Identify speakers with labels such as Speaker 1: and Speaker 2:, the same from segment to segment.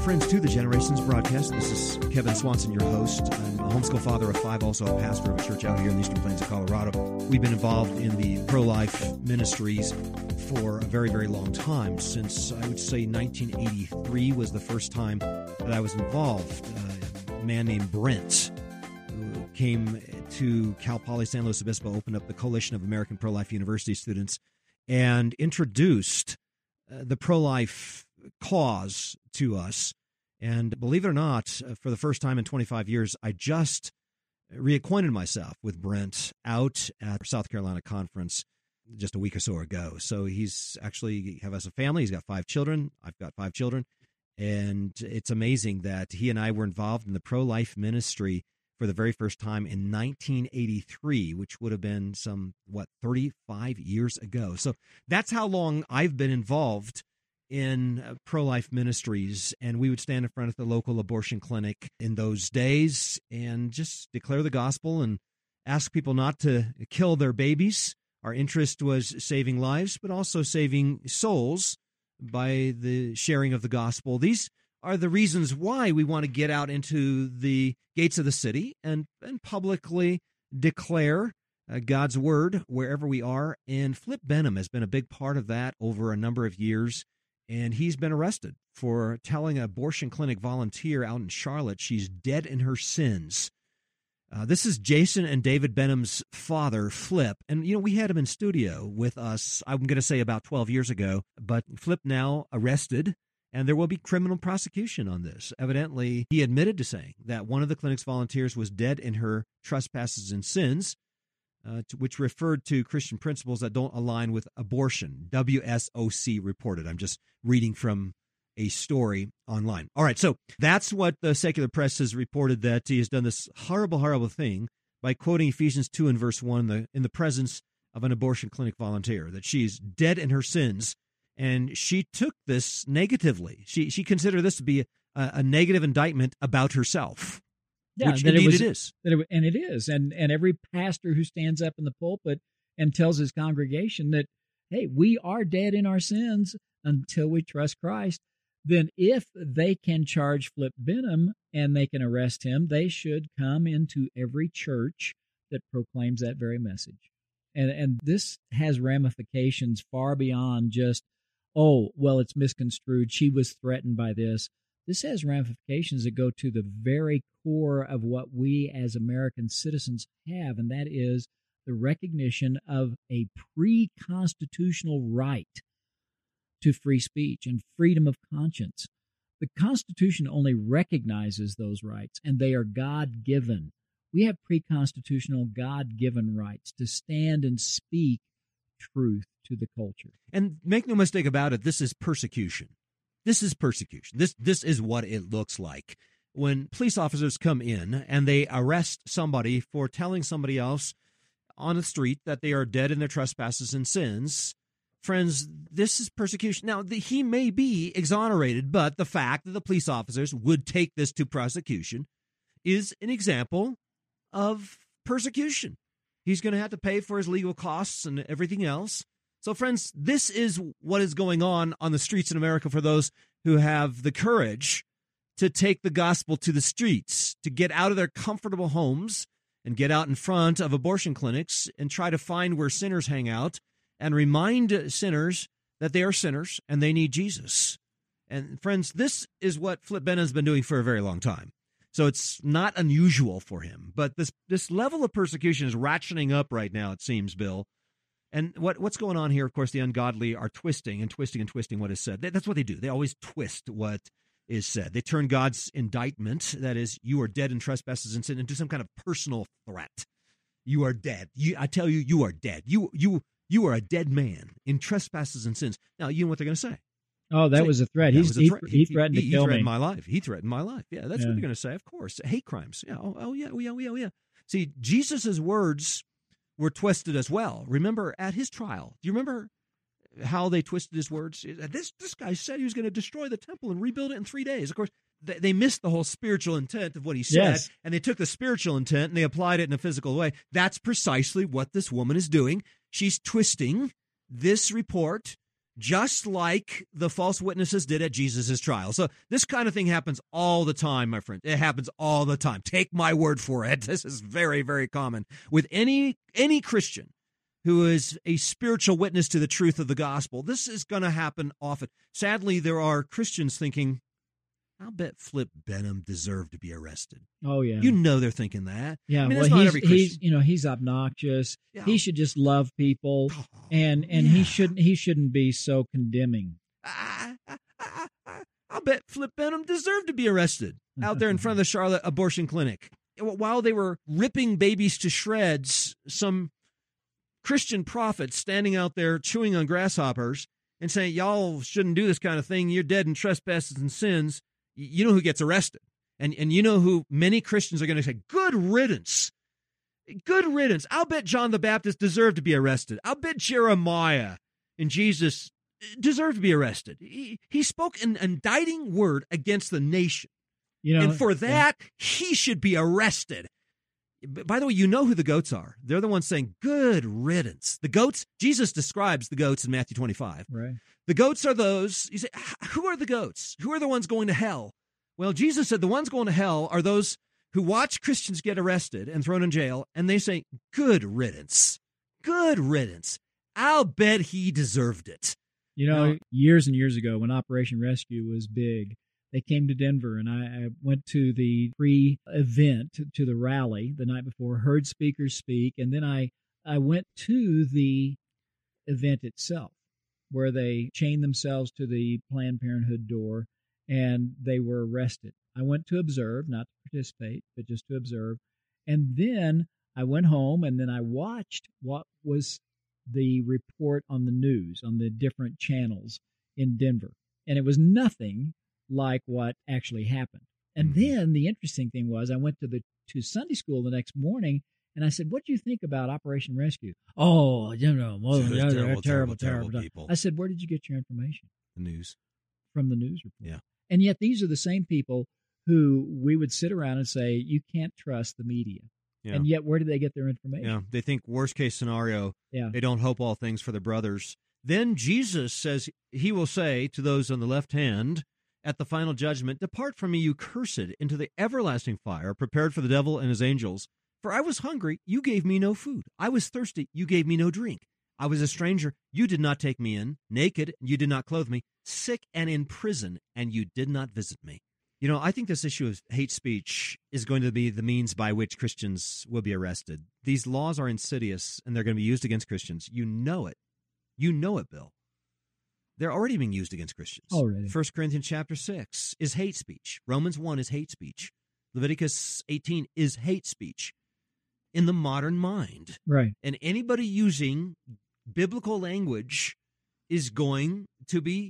Speaker 1: friends, to the Generations broadcast. This is Kevin Swanson, your host. I'm a homeschool father of 5, also a pastor of a church out here in the Eastern Plains of Colorado. We've been involved in the pro-life ministries for a very, very long time. Since, I would say, 1983 was the first time that I was involved. A man named Brent, who came to Cal Poly San Luis Obispo, opened up the Coalition of American Pro-Life University Students, and introduced the pro-life cause to us. And believe it or not, for the first time in 25 years, I just reacquainted myself with Brent out at South Carolina conference just a week or so ago. So he's actually has a family. He's got 5 children. I've got 5 children. And it's amazing that he and I were involved in the pro-life ministry for the very first time in 1983, which would have been 35 years ago. So that's how long I've been involved in pro-life ministries, and we would stand in front of the local abortion clinic in those days and just declare the gospel and ask people not to kill their babies. Our interest was saving lives, but also saving souls by the sharing of the gospel. These are the reasons why we want to get out into the gates of the city and publicly declare God's word wherever we are. And Flip Benham has been a big part of that over a number of years. And he's been arrested for telling an abortion clinic volunteer out in Charlotte she's dead in her sins. This is Jason and David Benham's father, Flip. And, we had him in studio with us, I'm going to say about 12 years ago. But Flip now arrested, and there will be criminal prosecution on this. Evidently, he admitted to saying that one of the clinic's volunteers was dead in her trespasses and sins, which referred to Christian principles that don't align with abortion. WSOC reported. I'm just reading from a story online. All right, so that's what the secular press has reported, that he has done this horrible, horrible thing by quoting Ephesians 2 and verse 1 in the presence of an abortion clinic volunteer, that she's dead in her sins, and she took this negatively. She considered this to be a negative indictment about herself.
Speaker 2: Yeah,
Speaker 1: which indeed it is.
Speaker 2: And it is. And every pastor who stands up in the pulpit and tells his congregation that, hey, we are dead in our sins until we trust Christ, then if they can charge Flip Benham and they can arrest him, they should come into every church that proclaims that very message. And this has ramifications far beyond just, oh, well, it's misconstrued. She was threatened by this. This has ramifications that go to the very core of what we as American citizens have, and that is the recognition of a pre-constitutional right to free speech and freedom of conscience. The Constitution only recognizes those rights, and they are God-given. We have pre-constitutional God-given rights to stand and speak truth to the culture.
Speaker 1: And make no mistake about it, this is persecution. This is persecution. This is what it looks like. When police officers come in and they arrest somebody for telling somebody else on the street that they are dead in their trespasses and sins, friends, this is persecution. Now, he may be exonerated, but the fact that the police officers would take this to prosecution is an example of persecution. He's going to have to pay for his legal costs and everything else. So, friends, this is what is going on the streets in America for those who have the courage to take the gospel to the streets, to get out of their comfortable homes and get out in front of abortion clinics and try to find where sinners hang out and remind sinners that they are sinners and they need Jesus. And, friends, this is what Flip Benham has been doing for a very long time. So it's not unusual for him. But this level of persecution is ratcheting up right now, it seems, Bill. And what's going on here, of course, the ungodly are twisting what is said. That's what they do. They always twist what is said. They turn God's indictment, that is, you are dead in trespasses and sin, into some kind of personal threat. You are dead. I tell you, you are dead. You are a dead man in trespasses and sins. Now, you know what they're going to say.
Speaker 2: Oh, that was a threat. He threatened to kill me.
Speaker 1: He threatened my life. He threatened my life. Yeah, that's what they're going to say, of course. Hate crimes. Yeah. Oh, yeah. See, Jesus' words were twisted as well. Remember, at his trial, do you remember how they twisted his words? This guy said he was going to destroy the temple and rebuild it in 3 days. Of course, they missed the whole spiritual intent of what he said, and they took the spiritual intent and they applied it in a physical way. That's precisely what this woman is doing. She's twisting this report just like the false witnesses did at Jesus' trial. So this kind of thing happens all the time, my friend. It happens all the time. Take my word for it. This is very, very common with any Christian who is a spiritual witness to the truth of the gospel. This is going to happen often. Sadly, there are Christians thinking, I'll bet Flip Benham deserved to be arrested.
Speaker 2: Oh, yeah.
Speaker 1: You know they're thinking that.
Speaker 2: Yeah,
Speaker 1: I mean,
Speaker 2: well,
Speaker 1: that's not every Christian.
Speaker 2: he's obnoxious.
Speaker 1: Yeah.
Speaker 2: He should just love people, and
Speaker 1: yeah.
Speaker 2: he shouldn't be so condemning.
Speaker 1: I'll bet Flip Benham deserved to be arrested out there in front of the Charlotte abortion clinic. While they were ripping babies to shreds, some Christian prophets standing out there chewing on grasshoppers and saying, y'all shouldn't do this kind of thing. You're dead in trespasses and sins. You know who gets arrested. And you know who many Christians are going to say, good riddance. Good riddance. I'll bet John the Baptist deserved to be arrested. I'll bet Jeremiah and Jesus deserved to be arrested. He spoke an indicting word against the nation. And for that, he should be arrested. By the way, you know who the goats are. They're the ones saying, good riddance. The goats, Jesus describes the goats in Matthew 25.
Speaker 2: Right.
Speaker 1: The goats are those, you say, who are the goats? Who are the ones going to hell? Well, Jesus said the ones going to hell are those who watch Christians get arrested and thrown in jail, and they say, good riddance. Good riddance. I'll bet he deserved it.
Speaker 2: Years and years ago when Operation Rescue was big, they came to Denver, and I went to the pre-event, to the rally the night before, heard speakers speak, and then I went to the event itself, where they chained themselves to the Planned Parenthood door, and they were arrested. I went to observe, not to participate, but just to observe. And then I went home, and then I watched what was the report on the news, on the different channels in Denver. And it was nothing like what actually happened. And then the interesting thing was I went to Sunday school the next morning, and I said, what do you think about Operation Rescue? Oh, terrible people. I said, where did you get your information?
Speaker 1: The news.
Speaker 2: From the news report.
Speaker 1: Yeah.
Speaker 2: And yet these are the same people who we would sit around and say, you can't trust the media. Yeah. And yet where do they get their information?
Speaker 1: Yeah, they think worst case scenario, they don't hope all things for their brothers. Then Jesus says, he will say to those on the left hand at the final judgment, depart from me, you cursed, into the everlasting fire prepared for the devil and his angels. For I was hungry, you gave me no food. I was thirsty, you gave me no drink. I was a stranger, you did not take me in. Naked, you did not clothe me. Sick and in prison, and you did not visit me. I think this issue of hate speech is going to be the means by which Christians will be arrested. These laws are insidious, and they're going to be used against Christians. You know it. You know it, Bill. They're already being used against Christians.
Speaker 2: Already.
Speaker 1: 1 Corinthians chapter 6 is hate speech. Romans 1 is hate speech. Leviticus 18 is hate speech in the modern mind.
Speaker 2: Right.
Speaker 1: And anybody using biblical language is going to be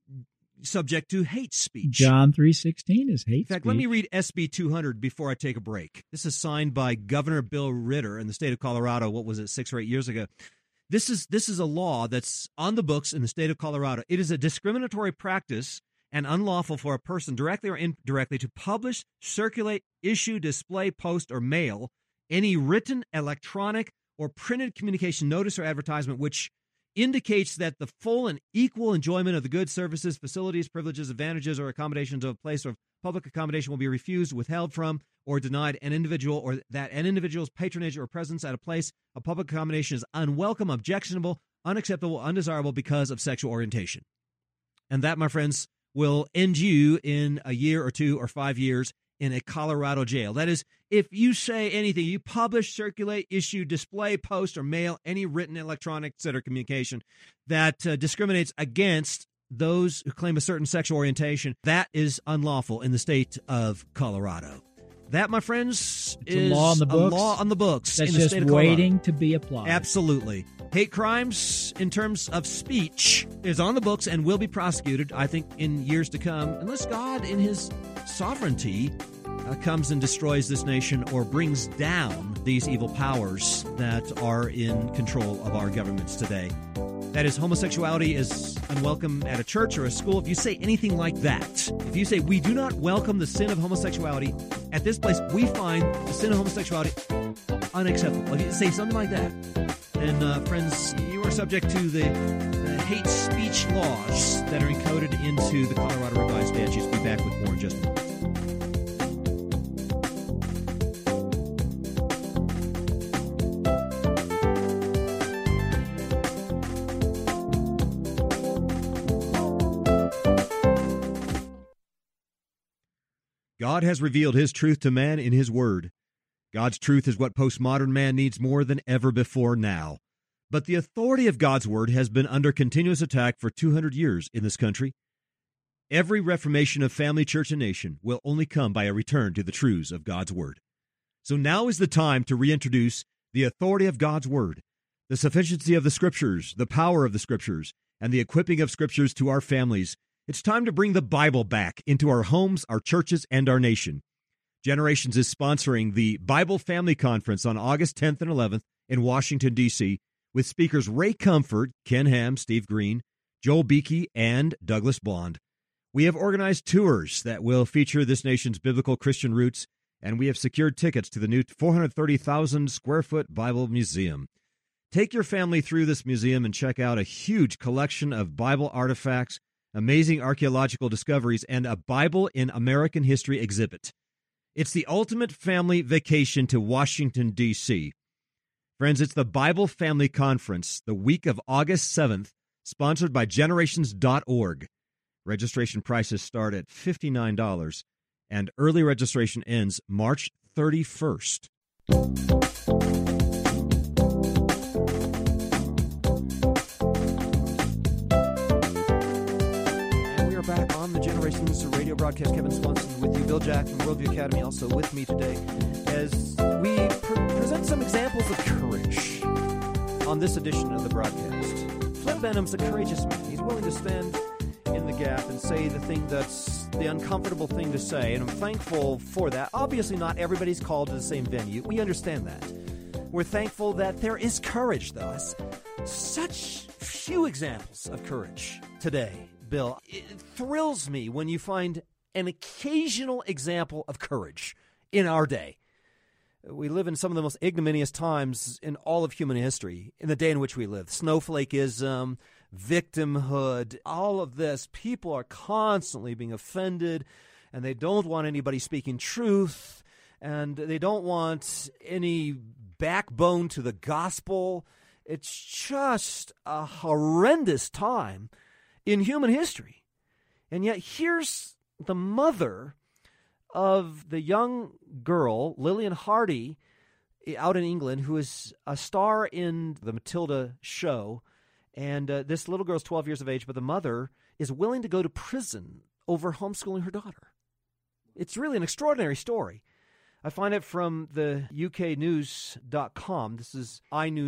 Speaker 1: subject to hate speech.
Speaker 2: John 3:16 is hate speech.
Speaker 1: In fact, let me read SB 200 before I take a break. This is signed by Governor Bill Ritter in the state of Colorado, 6 or 8 years ago. This is a law that's on the books in the state of Colorado. It is a discriminatory practice and unlawful for a person directly or indirectly to publish, circulate, issue, display, post, or mail any written, electronic, or printed communication, notice, or advertisement which indicates that the full and equal enjoyment of the goods, services, facilities, privileges, advantages, or accommodations of a place of public accommodation will be refused, withheld from, or denied an individual, or that an individual's patronage or presence at a place of public accommodation is unwelcome, objectionable, unacceptable, undesirable because of sexual orientation. And that, my friends, will end you in a year or 2 or 5 years in a Colorado jail. That is, if you say anything, you publish, circulate, issue, display, post, or mail any written, electronic, etc. communication that discriminates against those who claim a certain sexual orientation, that is unlawful in the state of Colorado. That, my friends, is
Speaker 2: a law on the books.
Speaker 1: That's
Speaker 2: in
Speaker 1: the
Speaker 2: just
Speaker 1: state of
Speaker 2: waiting to be applied.
Speaker 1: Absolutely. Hate crimes in terms of speech is on the books and will be prosecuted, I think, in years to come, unless God, in his sovereignty, comes and destroys this nation or brings down these evil powers that are in control of our governments today. That is, homosexuality is unwelcome at a church or a school. If you say anything like that, if you say we do not welcome the sin of homosexuality, at this place we find the sin of homosexuality unacceptable. If you say something like that, then friends, you are subject to the hate speech laws that are encoded into the Colorado Revised Statutes. Be back with more in just a moment. God has revealed His truth to man in His Word. God's truth is what postmodern man needs more than ever before now. But the authority of God's Word has been under continuous attack for 200 years in this country. Every reformation of family, church, and nation will only come by a return to the truths of God's Word. So now is the time to reintroduce the authority of God's Word, the sufficiency of the Scriptures, the power of the Scriptures, and the equipping of Scriptures to our families. It's time to bring the Bible back into our homes, our churches, and our nation. Generations is sponsoring the Bible Family Conference on August 10th and 11th in Washington, D.C., with speakers Ray Comfort, Ken Ham, Steve Green, Joel Beakey, and Douglas Bond. We have organized tours that will feature this nation's biblical Christian roots, and we have secured tickets to the new 430,000-square-foot Bible Museum. Take your family through this museum and check out a huge collection of Bible artifacts, amazing archaeological discoveries, and a Bible in American history exhibit. It's the ultimate family vacation to Washington, D.C. Friends, it's the Bible Family Conference, the week of August 7th, sponsored by Generations.org. Registration prices start at $59, and early registration ends March 31st. Back on the Generations Radio broadcast. Kevin Swanson with you, Bill Jack from Worldview Academy also with me today as we present some examples of courage on this edition of the broadcast. Flint Benham's a courageous man. He's willing to stand in the gap and say the thing that's the uncomfortable thing to say, and I'm thankful for that. Obviously not everybody's called to the same venue. We understand that. We're thankful that there is courage, though. Such few examples of courage today. Bill, it thrills me when you find an occasional example of courage in our day. We live in some of the most ignominious times in all of human history, in the day in which we live. Snowflakeism, victimhood, all of this. People are constantly being offended, and they don't want anybody speaking truth, and they don't want any backbone to the gospel. It's just a horrendous time in human history. And yet here's the mother of the young girl, Lillian Hardy, out in England, who is a star in the Matilda show. And this little girl's 12 years of age, but the mother is willing to go to prison over homeschooling her daughter. It's really an extraordinary story. I find it from the uknews.com. This is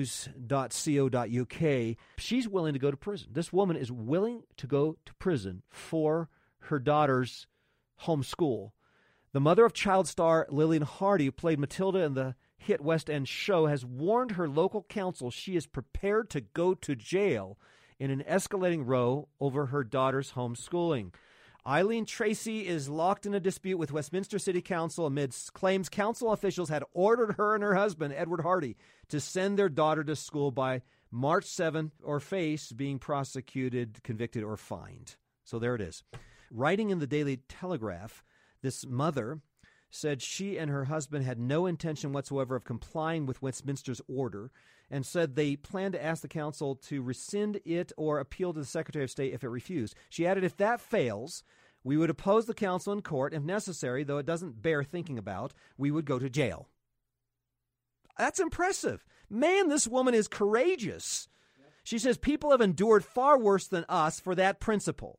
Speaker 1: inews.co.uk. She's willing to go to prison. This woman is willing to go to prison for her daughter's homeschool. The mother of child star Lillian Hardy, who played Matilda in the hit West End show, has warned her local council she is prepared to go to jail in an escalating row over her daughter's homeschooling. Eileen Tracy is locked in a dispute with Westminster City Council amidst claims council officials had ordered her and her husband, Edward Hardy, to send their daughter to school by March 7th or face being prosecuted, convicted, or fined. So there it is. Writing in the Daily Telegraph, this mother said she and her husband had no intention whatsoever of complying with Westminster's order and said they planned to ask the council to rescind it or appeal to the Secretary of State if it refused. She added, if that fails, we would oppose the council in court. If necessary, though it doesn't bear thinking about, we would go to jail. That's impressive. Man, this woman is courageous. She says people have endured far worse than us for that principle.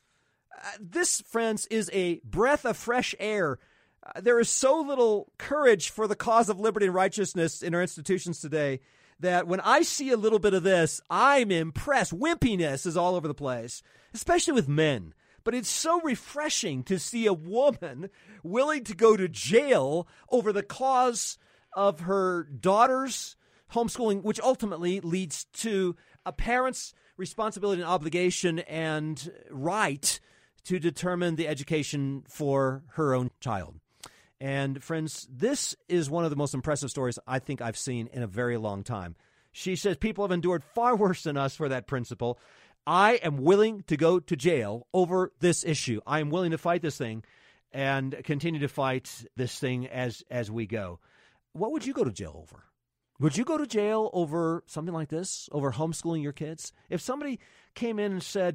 Speaker 1: This, friends, is a breath of fresh air. There is so little courage for the cause of liberty and righteousness in our institutions today that when I see a little bit of this, I'm impressed. Wimpiness is all over the place, especially with men. But it's so refreshing to see a woman willing to go to jail over the cause of her daughter's homeschooling, which ultimately leads to a parent's responsibility and obligation and right to determine the education for her own child. And friends, this is one of the most impressive stories I think I've seen in a very long time. She says people have endured far worse than us for that principle.
Speaker 3: I am willing to go to jail over this issue. I am willing to fight this thing and continue to fight this thing as we go. What would you go to jail over? Would you go to jail over something like this, over homeschooling your kids? If somebody came in and said,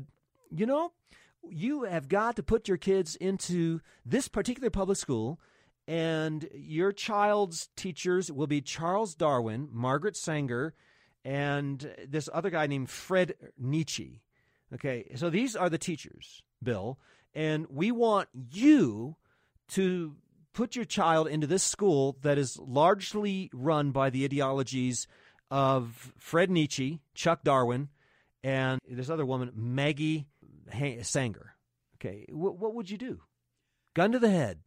Speaker 3: you have got to put your kids into this particular public school, and your child's teachers will be Charles Darwin, Margaret Sanger, and this other guy named Fred Nietzsche. Okay, so these are the teachers, Bill, and we want you to put your child into this school that is largely run by the ideologies of Fred Nietzsche, Chuck Darwin, and this other woman, Maggie Sanger. Okay, what would you do? Gun to the head.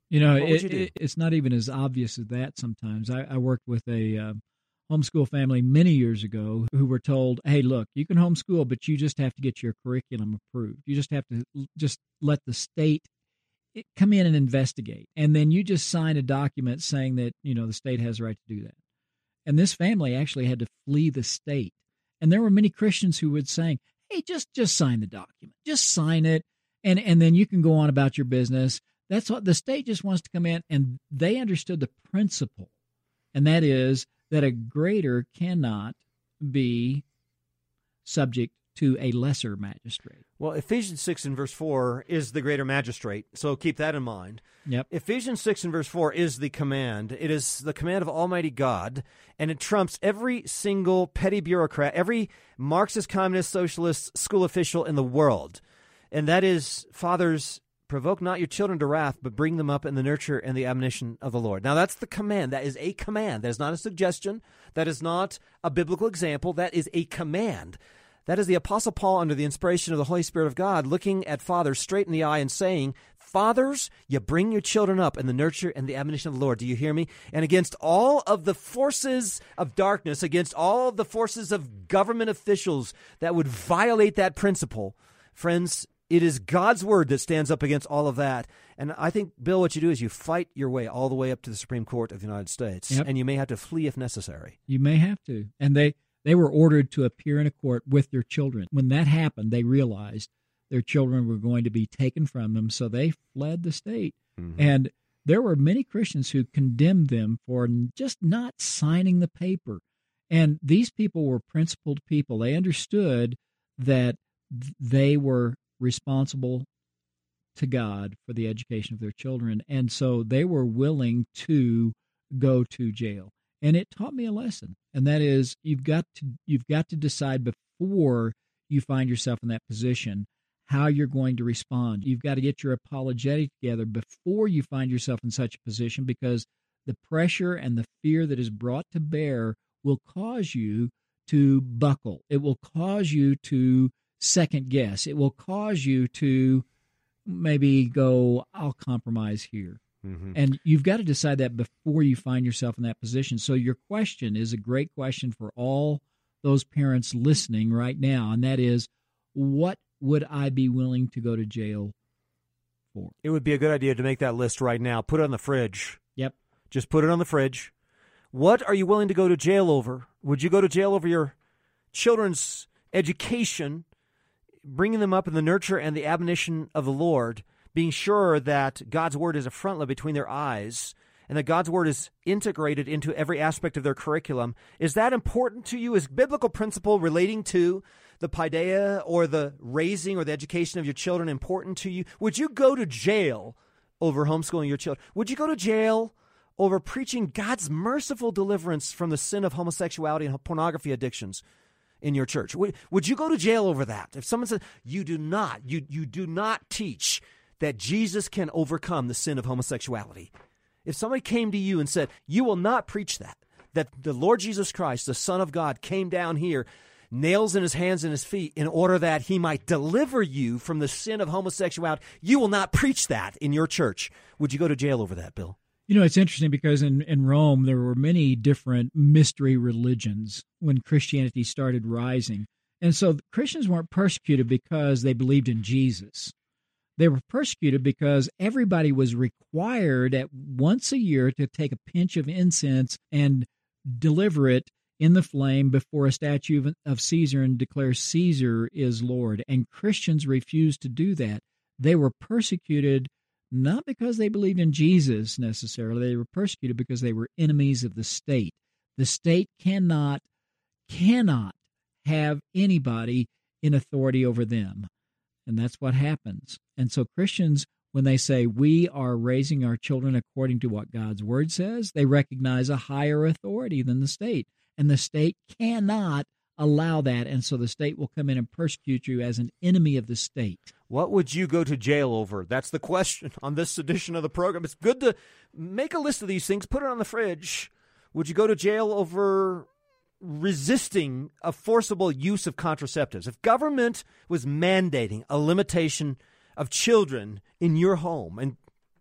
Speaker 2: It's not even as obvious as that sometimes. I worked with a homeschool family many years ago who were told, hey, look, you can homeschool, but you just have to get your curriculum approved. You just have to just let the state come in and investigate. And then you just sign a document saying that, the state has the right to do that. And this family actually had to flee the state. And there were many Christians who would say, hey, just sign the document. Just sign it, and then you can go on about your business. That's what the state just wants to come in, and they understood the principle, and that is that a greater cannot be subject to a lesser magistrate.
Speaker 3: Well, Ephesians 6 and verse 4 is the greater magistrate, so keep that in mind.
Speaker 2: Yep.
Speaker 3: Ephesians 6 and verse 4 is the command. It is the command of Almighty God, and it trumps every single petty bureaucrat, every Marxist, communist, socialist school official in the world. And that is, fathers, provoke not your children to wrath, but bring them up in the nurture and the admonition of the Lord. Now, that's the command. That is a command. That is not a suggestion. That is not a biblical example. That is a command. That is the Apostle Paul, under the inspiration of the Holy Spirit of God, looking at fathers straight in the eye and saying, fathers, you bring your children up in the nurture and the admonition of the Lord. Do you hear me? And against all of the forces of darkness, against all of the forces of government officials that would violate that principle, friends, it is God's word that stands up against all of that. And I think, Bill, what you do is you fight your way all the way up to the Supreme Court of the United States,
Speaker 2: Yep.
Speaker 3: And you may have to flee if necessary.
Speaker 2: You may have to. And they were ordered to appear in a court with their children. When that happened, they realized their children were going to be taken from them, so they fled the state.
Speaker 3: Mm-hmm.
Speaker 2: And there were many Christians who condemned them for just not signing the paper. And these people were principled people. They understood that they were responsible to God for the education of their children, and so they were willing to go to jail. And it taught me a lesson, and that is you've got to decide before you find yourself in that position how you're going to respond. You've got to get your apologetic together before you find yourself in such a position, because the pressure and the fear that is brought to bear will cause you to buckle. It will cause you to second guess. It will cause you to maybe go, I'll compromise here.
Speaker 3: Mm-hmm.
Speaker 2: And you've got to decide that before you find yourself in that position. So your question is a great question for all those parents listening right now, and that is, what would I be willing to go to jail for?
Speaker 3: It would be a good idea to make that list right now. Put it on the fridge.
Speaker 2: Yep.
Speaker 3: Just put it on the fridge. What are you willing to go to jail over? Would you go to jail over your children's education, bringing them up in the nurture and the admonition of the Lord, being sure that God's word is a frontlet between their eyes and that God's word is integrated into every aspect of their curriculum? Is that important to you? Is biblical principle relating to the paideia or the raising or the education of your children important to you? Would you go to jail over homeschooling your children? Would you go to jail over preaching God's merciful deliverance from the sin of homosexuality and pornography addictions in your church? Would you go to jail over that? If someone says, you do not teach that Jesus can overcome the sin of homosexuality. If somebody came to you and said, you will not preach that the Lord Jesus Christ, the Son of God, came down here, nails in his hands and his feet, in order that he might deliver you from the sin of homosexuality, you will not preach that in your church. Would you go to jail over that, Bill?
Speaker 2: It's interesting because in Rome, there were many different mystery religions when Christianity started rising. And so Christians weren't persecuted because they believed in Jesus. They were persecuted because everybody was required at once a year to take a pinch of incense and deliver it in the flame before a statue of Caesar and declare Caesar is Lord. And Christians refused to do that. They were persecuted not because they believed in Jesus necessarily. They were persecuted because they were enemies of the state. The state cannot have anybody in authority over them. And that's what happens. And so Christians, when they say we are raising our children according to what God's Word says, they recognize a higher authority than the state. And the state cannot allow that. And so the state will come in and persecute you as an enemy of the state.
Speaker 3: What would you go to jail over? That's the question on this edition of the program. It's good to make a list of these things, put it on the fridge. Would you go to jail over resisting a forcible use of contraceptives? If government was mandating a limitation of children in your home, and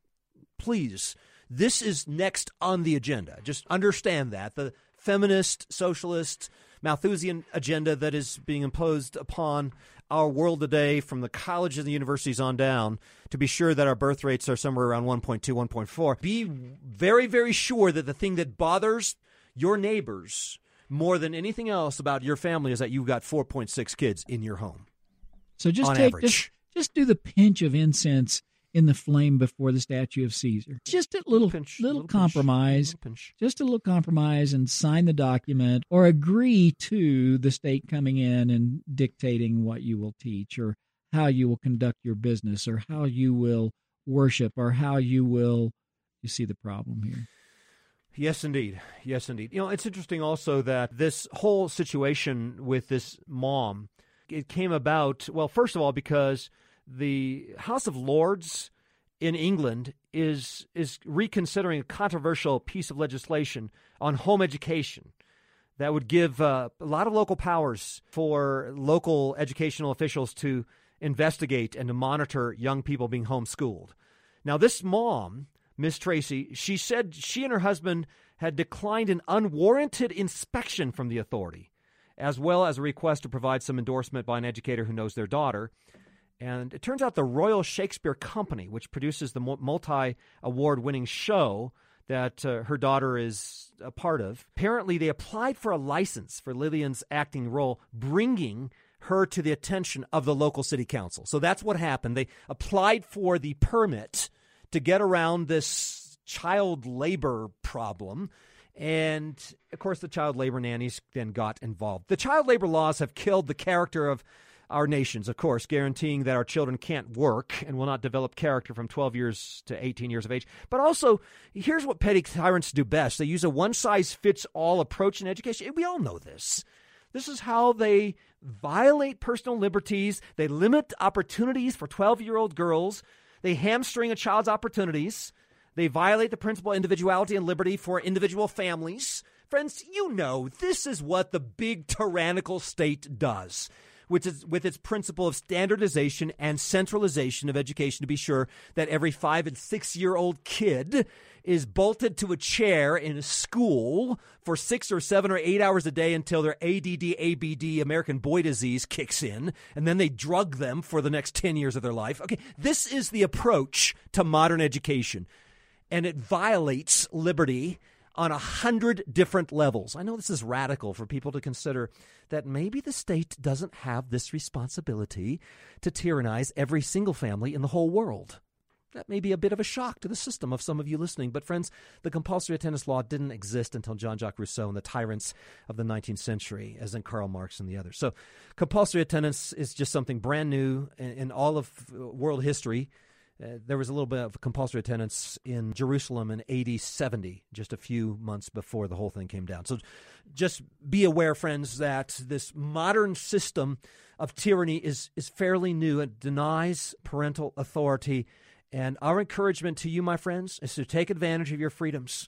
Speaker 3: please, this is next on the agenda. Just understand that. The feminist, socialist, Malthusian agenda that is being imposed upon our world today from the colleges and the universities on down to be sure that our birth rates are somewhere around 1.2, 1.4. Be very, very sure that the thing that bothers your neighbors more than anything else about your family is that you've got 4.6 kids in your home.
Speaker 2: So just just do the pinch of incense in the flame before the statue of Caesar. Just a little compromise. Just a little compromise and sign the document or agree to the state coming in and dictating what you will teach or how you will conduct your business or how you will worship or how you will. You see the problem here.
Speaker 3: Yes, indeed. Yes, indeed. You know, it's interesting also that this whole situation with this mom, it came about, well, first of all, because the House of Lords in England is reconsidering a controversial piece of legislation on home education that would give a lot of local powers for local educational officials to investigate and to monitor young people being homeschooled. Now, this mom, Miss Tracy, she said she and her husband had declined an unwarranted inspection from the authority, as well as a request to provide some endorsement by an educator who knows their daughter. And it turns out the Royal Shakespeare Company, which produces the multi-award-winning show that her daughter is a part of, apparently they applied for a license for Lillian's acting role, bringing her to the attention of the local city council. So that's what happened. They applied for the permit to get around this child labor problem. And, of course, the child labor nannies then got involved. The child labor laws have killed the character of our nations, of course, guaranteeing that our children can't work and will not develop character from 12 years to 18 years of age. But also, here's what petty tyrants do best. They use a one-size-fits-all approach in education. We all know this. This is how they violate personal liberties. They limit opportunities for 12-year-old girls. They hamstring a child's opportunities. They violate the principle of individuality and liberty for individual families. Friends, you know, this is what the big tyrannical state does, which is with its principle of standardization and centralization of education to be sure that every 5- and 6-year-old kid is bolted to a chair in a school for 6 or 7 or 8 hours a day until their ADD, ABD, American boy disease kicks in, and then they drug them for the next 10 years of their life. Okay, this is the approach to modern education, and it violates liberty on 100 different levels. I know this is radical for people to consider that maybe the state doesn't have this responsibility to tyrannize every single family in the whole world. That may be a bit of a shock to the system of some of you listening. But friends, the compulsory attendance law didn't exist until Jean-Jacques Rousseau and the tyrants of the 19th century, as in Karl Marx and the others. So compulsory attendance is just something brand new in all of world history. There was a little bit of compulsory attendance in Jerusalem in AD 70, just a few months before the whole thing came down. So just be aware, friends, that this modern system of tyranny is fairly new. It denies parental authority. And our encouragement to you, my friends, is to take advantage of your freedoms.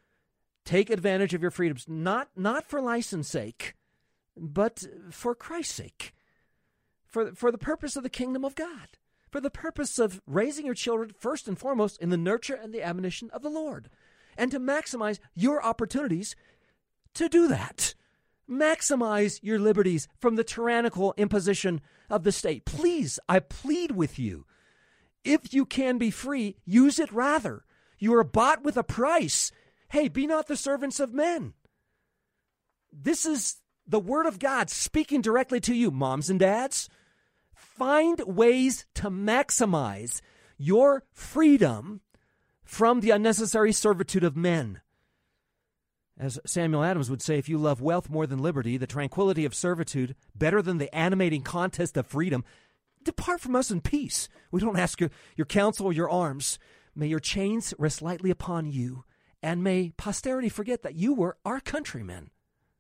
Speaker 3: Take advantage of your freedoms, not for license sake, but for Christ's sake, for the purpose of the kingdom of God. For the purpose of raising your children first and foremost in the nurture and the admonition of the Lord, and to maximize your opportunities to do that. Maximize your liberties from the tyrannical imposition of the state. Please, I plead with you, if you can be free, use it rather. You are bought with a price. Hey, be not the servants of men. This is the Word of God speaking directly to you, moms and dads. Find ways to maximize your freedom from the unnecessary servitude of men. As Samuel Adams would say, if you love wealth more than liberty, the tranquility of servitude better than the animating contest of freedom, depart from us in peace. We don't ask your counsel or your arms. May your chains rest lightly upon you, and may posterity forget that you were our countrymen.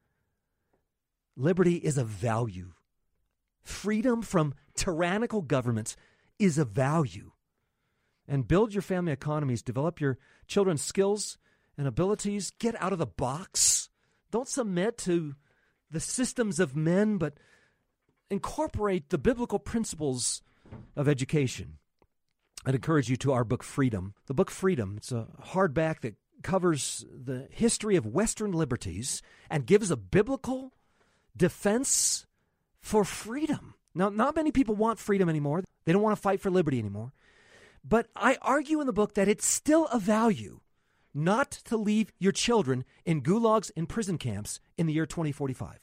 Speaker 3: Liberty is a value. Freedom from tyrannical governments is a value. And build your family economies, develop your children's skills and abilities, get out of the box. Don't submit to the systems of men, but incorporate the biblical principles of education. I'd encourage you to our book, Freedom. The book Freedom, it's a hardback that covers the history of Western liberties and gives a biblical defense for freedom. Now, not many people want freedom anymore. They don't want to fight for liberty anymore. But I argue in the book that it's still a value not to leave your children in gulags and prison camps in the year 2045.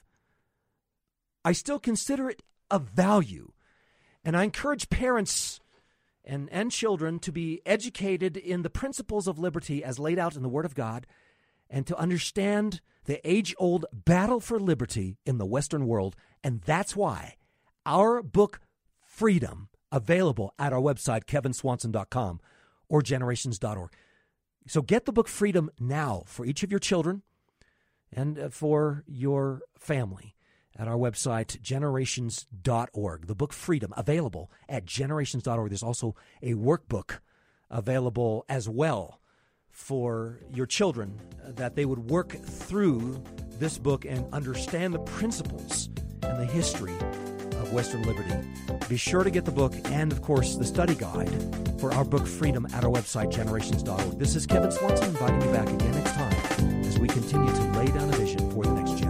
Speaker 3: I still consider it a value. And I encourage parents and children to be educated in the principles of liberty as laid out in the Word of God, and to understand the age-old battle for liberty in the Western world. And that's why our book, Freedom, available at our website, kevinswanson.com or generations.org. So get the book Freedom now for each of your children and for your family at our website, generations.org. The book Freedom, available at generations.org. There's also a workbook available as well for your children, that they would work through this book and understand the principles and the history of Western liberty. Be sure to get the book and, of course, the study guide for our book Freedom at our website, generations.org. This is Kevin Swanson inviting you back again next time as we continue to lay down a vision for the next generation.